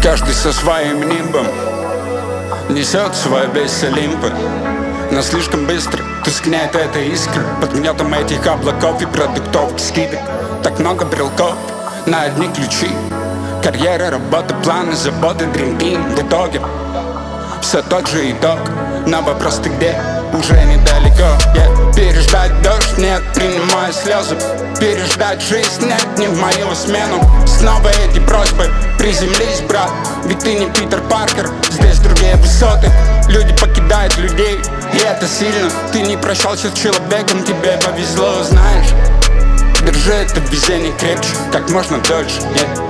Каждый со своим нимбом несет свой весь Олимпа. Но слишком быстро тускнеет эта искра под гнетом этих облаков и продуктовки скидок. Так много брелков на одни ключи. Карьера, работа, планы, заботы, Dream Team. В итоге все тот же итог. На вопрос ты где? Уже недалеко. Переждать дождь? Нет, принимаю слезы. Переждать жизнь? Нет, не в мою смену. Снова эти просьбы: приземлись, брат, ведь ты не Питер Паркер. Здесь другие высоты. Люди покидают людей, и это сильно. Ты не прощался с человеком, тебе повезло, знаешь. Держи это везение крепче, как можно дольше.